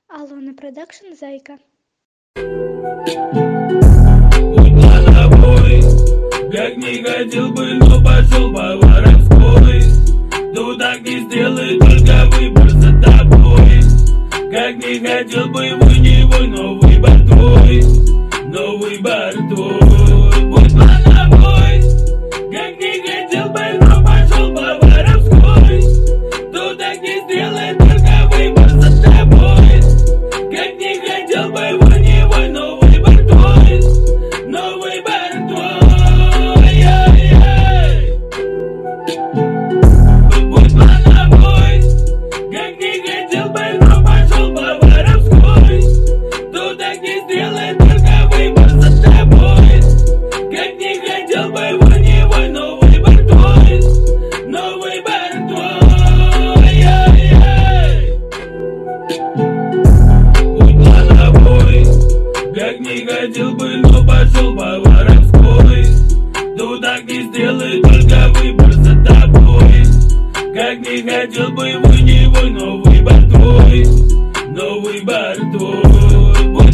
Алона Продакшн, Зайка. Путь плановой, как не хотел бы, но пошел по воровской. Ну так не сделай, только выбор за тобой. Как не хотел бы, вы не вой, но выбор твой. Но выбор твой. Путь плановой, как не хотел бы, но пошел по воровской. Ну так не сделай, только выбор за тобой. Как не хотел бы, вы не вой, но выбор твой. Но выбор твой. Путь плановой, как не хотел бы, но пошел по воровской. Ну так не сделай, только выбор за тобой. Как не хотел бы, вы не вой, но выбор твой. Но выбор твой. Путь плановой, как не хотел бы, но пошел по воровской. Ну так не сделай, только выбор за тобой. Как не хотел бы, вы не вой, но выбор твой. Но выбор твой.